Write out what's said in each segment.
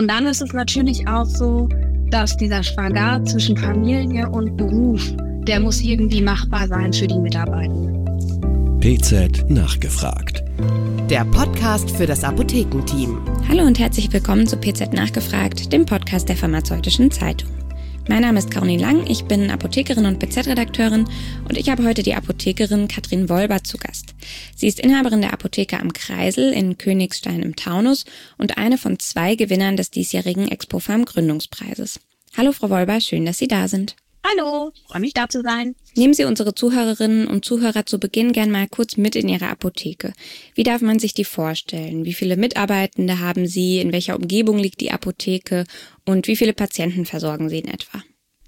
Und dann ist es natürlich auch so, dass dieser Spagat zwischen Familie und Beruf, der muss irgendwie machbar sein für die Mitarbeitenden. PZ Nachgefragt. Der Podcast für das Apothekenteam. Hallo und herzlich willkommen zu PZ Nachgefragt, dem Podcast der Pharmazeutischen Zeitung. Mein Name ist Caroline Lang, ich bin Apothekerin und PZ-Redakteurin und ich habe heute die Apothekerin Katrin Wolber zu Gast. Sie ist Inhaberin der Apotheke am Kreisel in Königstein im Taunus und eine von 2 Gewinnern des diesjährigen Expopharm Gründungspreises. Hallo Frau Wolber, schön, dass Sie da sind. Hallo, freue mich da zu sein. Nehmen Sie unsere Zuhörerinnen und Zuhörer zu Beginn gern mal kurz mit in Ihre Apotheke. Wie darf man sich die vorstellen? Wie viele Mitarbeitende haben Sie? In welcher Umgebung liegt die Apotheke? Und wie viele Patienten versorgen Sie in etwa?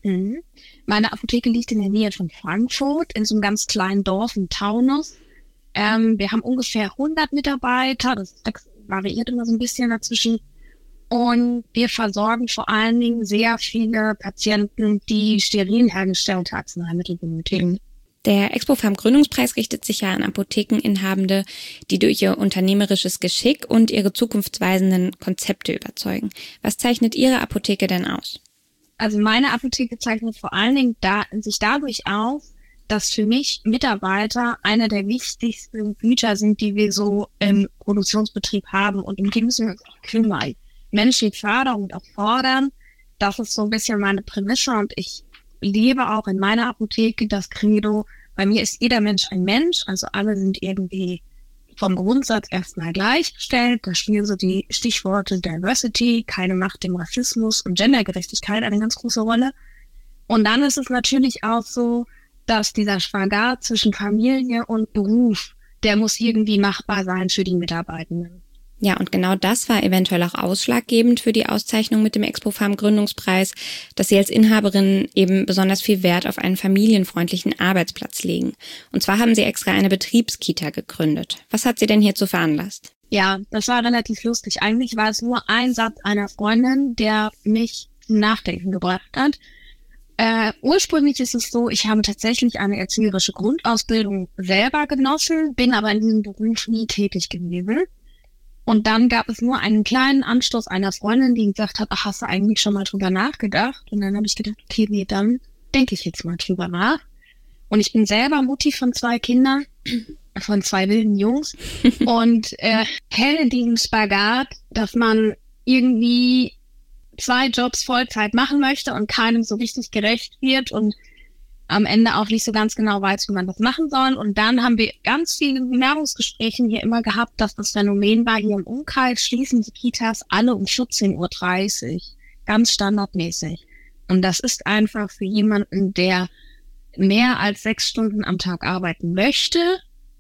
Meine Apotheke liegt in der Nähe von Frankfurt, in so einem ganz kleinen Dorf im Taunus. Wir haben ungefähr 100 Mitarbeiter, das variiert immer so ein bisschen dazwischen. Und wir versorgen vor allen Dingen sehr viele Patienten, die steril hergestellte Arzneimittel benötigen. Der Expopharm Gründungspreis richtet sich ja an Apothekeninhabende, die durch ihr unternehmerisches Geschick und ihre zukunftsweisenden Konzepte überzeugen. Was zeichnet Ihre Apotheke denn aus? Also meine Apotheke zeichnet vor allen Dingen sich dadurch aus, dass für mich Mitarbeiter einer der wichtigsten Güter sind, die wir so im Produktionsbetrieb haben. Und um die müssen wir uns auch kümmern. Menschen fördern und auch fordern, das ist so ein bisschen meine Prämisse und ich lebe auch in meiner Apotheke das Credo, bei mir ist jeder Mensch ein Mensch, also alle sind irgendwie vom Grundsatz erstmal gleichgestellt, da spielen so die Stichworte Diversity, keine Macht dem Rassismus und Gendergerechtigkeit eine ganz große Rolle. Und dann ist es natürlich auch so, dass dieser Spagat zwischen Familie und Beruf, der muss irgendwie machbar sein für die Mitarbeitenden. Ja, und genau das war eventuell auch ausschlaggebend für die Auszeichnung mit dem Expopharm Gründungspreis, dass Sie als Inhaberin eben besonders viel Wert auf einen familienfreundlichen Arbeitsplatz legen. Und zwar haben Sie extra eine Betriebskita gegründet. Was hat Sie denn hierzu veranlasst? Ja, das war relativ lustig. Eigentlich war es nur ein Satz einer Freundin, der mich zum Nachdenken gebracht hat. Ursprünglich ist es so, ich habe tatsächlich eine erzieherische Grundausbildung selber genossen, bin aber in diesem Beruf nie tätig gewesen. Und dann gab es nur einen kleinen Anstoß einer Freundin, die gesagt hat, ach, hast du eigentlich schon mal drüber nachgedacht? Und dann habe ich gedacht, okay, nee, dann denke ich jetzt mal drüber nach. Und ich bin selber Mutti von 2 Kindern, von 2 wilden Jungs und kenne diesen Spagat, dass man irgendwie 2 Jobs Vollzeit machen möchte und keinem so richtig gerecht wird und am Ende auch nicht so ganz genau weiß, wie man das machen soll. Und dann haben wir ganz viele Bewerbungsgespräche hier immer gehabt, dass das Phänomen war, hier im Umkreis schließen die Kitas alle um 14:30 Uhr. Ganz standardmäßig. Und das ist einfach für jemanden, der mehr als 6 Stunden am Tag arbeiten möchte,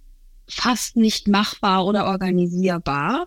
fast nicht machbar oder organisierbar.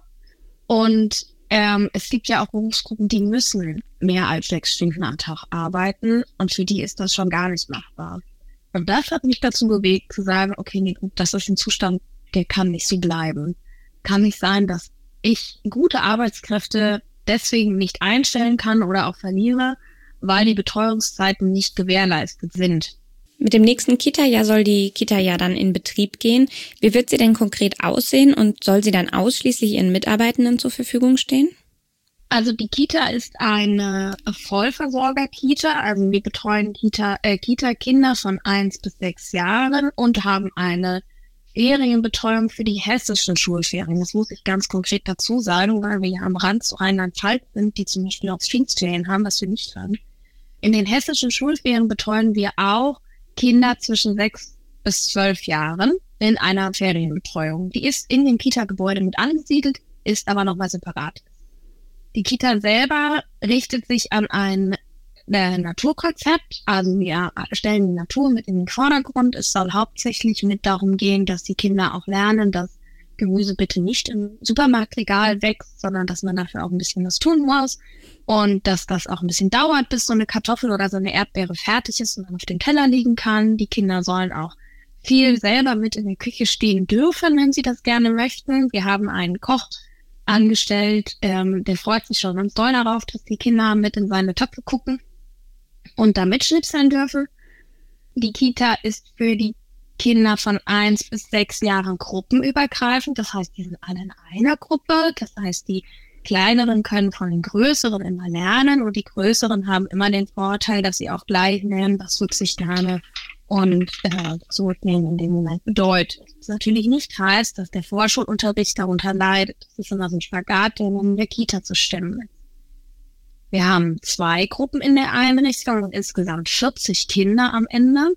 Und es gibt ja auch Berufsgruppen, die müssen mehr als 6 Stunden am Tag arbeiten und für die ist das schon gar nicht machbar. Und das hat mich dazu bewegt, zu sagen, okay, nee, gut, das ist ein Zustand, der kann nicht so bleiben. Kann nicht sein, dass ich gute Arbeitskräfte deswegen nicht einstellen kann oder auch verliere, weil die Betreuungszeiten nicht gewährleistet sind. Mit dem nächsten Kita-Jahr soll die Kita ja dann in Betrieb gehen. Wie wird sie denn konkret aussehen und soll sie dann ausschließlich ihren Mitarbeitenden zur Verfügung stehen? Also die Kita ist eine Vollversorger-Kita. Also wir betreuen Kita-Kinder von 1 bis 6 Jahren und haben eine Ferienbetreuung für die hessischen Schulferien. Das muss ich ganz konkret dazu sagen, weil wir ja am Rand zu Rheinland-Pfalz sind, die zum Beispiel auch Pfingstferien haben, was wir nicht haben. In den hessischen Schulferien betreuen wir auch Kinder zwischen 6 bis 12 Jahren in einer Ferienbetreuung. Die ist in dem Kita-Gebäude mit angesiedelt, ist aber nochmal separat. Die Kita selber richtet sich an ein Naturkonzept, also wir stellen die Natur mit in den Vordergrund. Es soll hauptsächlich mit darum gehen, dass die Kinder auch lernen, dass Gemüse bitte nicht im Supermarktregal wächst, sondern dass man dafür auch ein bisschen was tun muss und dass das auch ein bisschen dauert, bis so eine Kartoffel oder so eine Erdbeere fertig ist und dann auf dem Teller liegen kann. Die Kinder sollen auch viel selber mit in der Küche stehen dürfen, wenn sie das gerne möchten. Wir haben einen Koch angestellt, der freut sich schon ganz doll darauf, dass die Kinder mit in seine Töpfe gucken und da mitschnipseln dürfen. Die Kita ist für die Kinder von 1 bis 6 Jahren gruppenübergreifend. Das heißt, die sind alle in einer Gruppe. Das heißt, die Kleineren können von den Größeren immer lernen und die Größeren haben immer den Vorteil, dass sie auch gleich lernen, was Rücksichtnahme und Zurücknehmen in dem Moment bedeutet. Das natürlich nicht heißt, dass der Vorschulunterricht darunter leidet. Das ist immer so ein Spagat, der in der Kita zu stemmen ist. Wir haben 2 Gruppen in der Einrichtung und insgesamt 40 Kinder am Ende.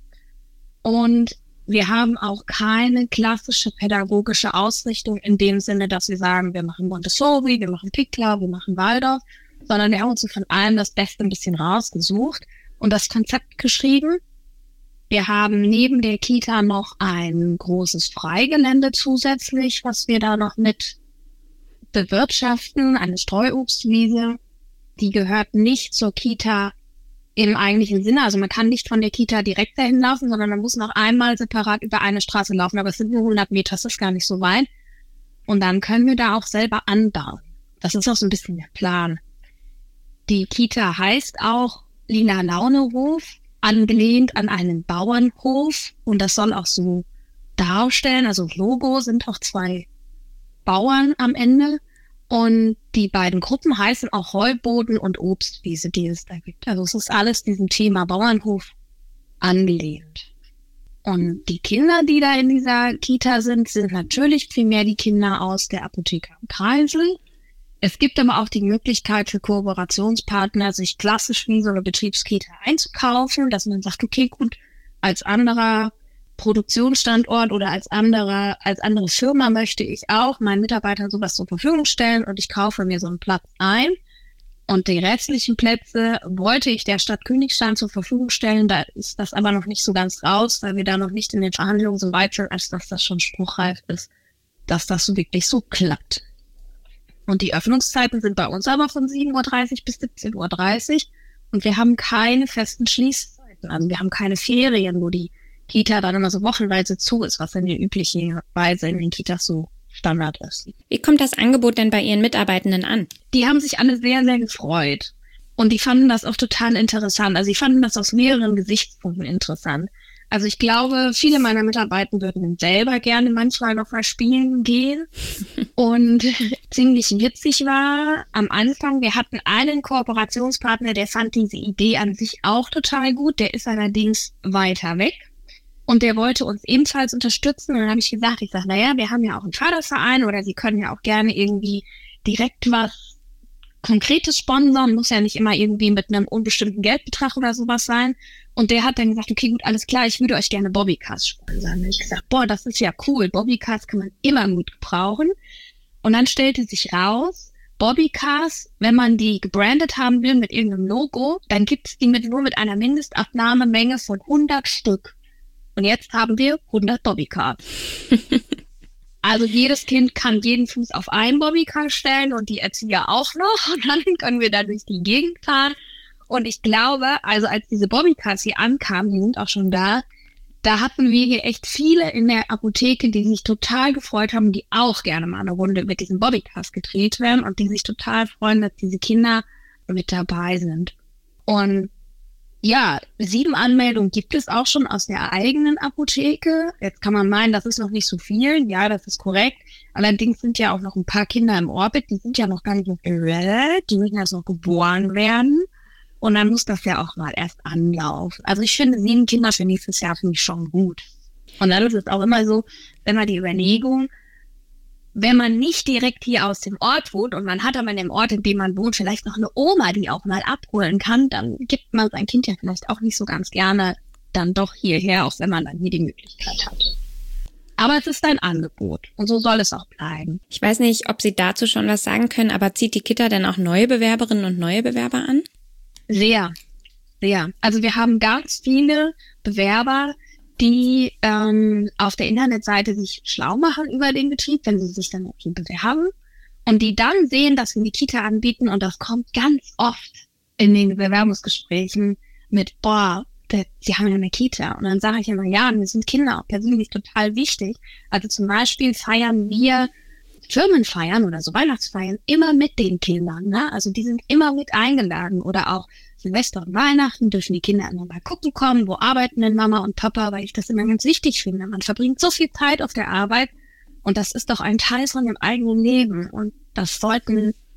Und wir haben auch keine klassische pädagogische Ausrichtung in dem Sinne, dass wir sagen, wir machen Montessori, wir machen Pickler, wir machen Waldorf, sondern wir haben uns von allem das Beste ein bisschen rausgesucht und das Konzept geschrieben. Wir haben neben der Kita noch ein großes Freigelände zusätzlich, was wir da noch mit bewirtschaften, eine Streuobstwiese. Die gehört nicht zur Kita im eigentlichen Sinne. Also man kann nicht von der Kita direkt dahin laufen, sondern man muss noch einmal separat über eine Straße laufen. Aber es sind nur 100 Meter, das ist gar nicht so weit. Und dann können wir da auch selber anbauen. Das ist auch so ein bisschen der Plan. Die Kita heißt auch Lila Launehof, angelehnt an einen Bauernhof. Und das soll auch so darstellen. Also Logo sind auch 2 Bauern am Ende. Und die beiden Gruppen heißen auch Heuboden und Obstwiese, die es da gibt. Also es ist alles diesem Thema Bauernhof angelehnt. Und die Kinder, die da in dieser Kita sind natürlich primär die Kinder aus der Apotheke am Kreisel. Es gibt aber auch die Möglichkeit für Kooperationspartner, sich klassisch wie so eine Betriebskita einzukaufen, dass man sagt, okay, gut, als anderer Produktionsstandort oder als andere Firma möchte ich auch meinen Mitarbeitern sowas zur Verfügung stellen und ich kaufe mir so einen Platz ein. Und die restlichen Plätze wollte ich der Stadt Königstein zur Verfügung stellen. Da ist das aber noch nicht so ganz raus, weil wir da noch nicht in den Verhandlungen so weit sind, als dass das schon spruchreif ist, dass das so wirklich so klappt. Und die Öffnungszeiten sind bei uns aber von 7:30 Uhr bis 17:30 Uhr und wir haben keine festen Schließzeiten. Also wir haben keine Ferien, wo die Kita dann immer so wochenweise zu ist, was in der üblichen Weise in den Kitas so Standard ist. Wie kommt das Angebot denn bei Ihren Mitarbeitenden an? Die haben sich alle sehr, sehr gefreut. Und die fanden das auch total interessant. Also die fanden das aus mehreren Gesichtspunkten interessant. Also ich glaube, viele meiner Mitarbeiter würden selber gerne manchmal noch mal spielen gehen. Und ziemlich witzig war am Anfang, wir hatten einen Kooperationspartner, der fand diese Idee an sich auch total gut. Der ist allerdings weiter weg. Und der wollte uns ebenfalls unterstützen. Und dann habe ich gesagt, naja, wir haben ja auch einen Förderverein oder Sie können ja auch gerne irgendwie direkt was Konkretes sponsern. Muss ja nicht immer irgendwie mit einem unbestimmten Geldbetrag oder sowas sein. Und der hat dann gesagt, okay, gut, alles klar, ich würde euch gerne Bobbycars sponsern. Und ich gesagt, das ist ja cool. Bobbycars kann man immer gut gebrauchen. Und dann stellte sich raus, Bobbycars, wenn man die gebrandet haben will mit irgendeinem Logo, dann gibt es die nur mit einer Mindestabnahmemenge von 100 Stück. Und jetzt haben wir 100 Bobbycars. Also jedes Kind kann jeden Fuß auf einen Bobbycar stellen und die Erzieher auch noch. Und dann können wir da durch die Gegend fahren. Und ich glaube, also als diese Bobbycars hier ankamen, die sind auch schon da hatten wir hier echt viele in der Apotheke, die sich total gefreut haben, die auch gerne mal eine Runde mit diesen Bobbycars gedreht werden und die sich total freuen, dass diese Kinder mit dabei sind. Und ja, 7 Anmeldungen gibt es auch schon aus der eigenen Apotheke. Jetzt kann man meinen, das ist noch nicht so viel. Ja, das ist korrekt. Allerdings sind ja auch noch ein paar Kinder im Orbit. Die sind ja noch gar nicht auf der Welt. Die müssen erst noch geboren werden. Und dann muss das ja auch mal erst anlaufen. Also ich finde 7 Kinder für nächstes Jahr finde ich schon gut. Und dann ist es auch immer so, wenn man die Überlegung, wenn man nicht direkt hier aus dem Ort wohnt und man hat aber in dem Ort, in dem man wohnt, vielleicht noch eine Oma, die auch mal abholen kann, dann gibt man sein Kind ja vielleicht auch nicht so ganz gerne dann doch hierher, auch wenn man dann hier die Möglichkeit hat. Aber es ist ein Angebot und so soll es auch bleiben. Ich weiß nicht, ob Sie dazu schon was sagen können, aber zieht die Kita denn auch neue Bewerberinnen und neue Bewerber an? Sehr, sehr. Also wir haben ganz viele Bewerber, die auf der Internetseite sich schlau machen über den Betrieb, wenn sie sich dann bewerben und die dann sehen, dass wir die Kita anbieten und das kommt ganz oft in den Bewerbungsgesprächen mit, sie haben ja eine Kita und dann sage ich immer, ja, mir sind Kinder auch persönlich total wichtig. Also zum Beispiel feiern wir Firmenfeiern oder so Weihnachtsfeiern immer mit den Kindern, ne? Also die sind immer mit eingeladen oder auch Silvester und Weihnachten dürfen die Kinder immer mal gucken kommen, wo arbeiten denn Mama und Papa, weil ich das immer ganz wichtig finde. Man verbringt so viel Zeit auf der Arbeit und das ist doch ein Teil von dem eigenen Leben und das sollten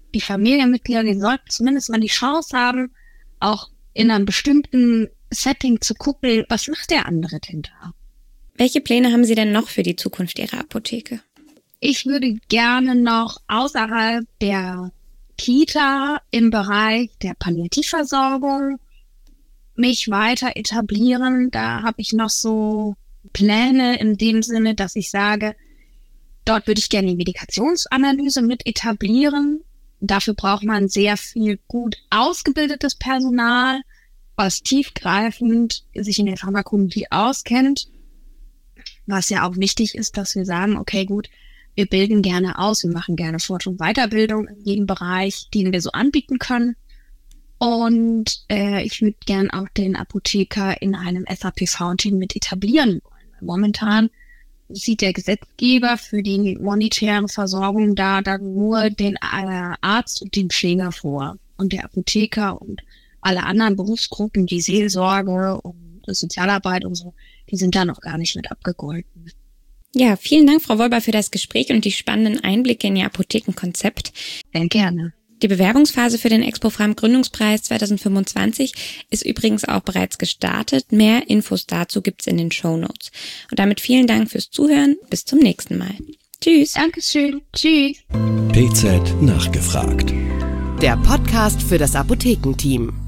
die Familienmitglieder, die sollten zumindest mal die Chance haben, auch in einem bestimmten Setting zu gucken, was macht der andere denn da? Welche Pläne haben Sie denn noch für die Zukunft Ihrer Apotheke? Ich würde gerne noch außerhalb der Kita im Bereich der Palliativversorgung mich weiter etablieren. Da habe ich noch so Pläne in dem Sinne, dass ich sage, dort würde ich gerne die Medikationsanalyse mit etablieren. Dafür braucht man sehr viel gut ausgebildetes Personal, was tiefgreifend sich in der Pharmakologie auskennt. Was ja auch wichtig ist, dass wir sagen, okay, gut, wir bilden gerne aus, wir machen gerne Forschung und Weiterbildung in jedem Bereich, den wir so anbieten können. Und ich würde gern auch den Apotheker in einem SAPV-Team mit etablieren wollen. Momentan sieht der Gesetzgeber für die monetäre Versorgung da dann nur den Arzt und den Pfleger vor. Und der Apotheker und alle anderen Berufsgruppen, die Seelsorge und Sozialarbeit und so, die sind da noch gar nicht mit abgegolten. Ja, vielen Dank, Frau Wolber, für das Gespräch und die spannenden Einblicke in Ihr Apothekenkonzept. Sehr gerne. Die Bewerbungsphase für den Expo-Pharm Gründungspreis 2025 ist übrigens auch bereits gestartet. Mehr Infos dazu gibt's in den Shownotes. Und damit vielen Dank fürs Zuhören. Bis zum nächsten Mal. Tschüss. Dankeschön. Tschüss. PZ nachgefragt. Der Podcast für das Apothekenteam.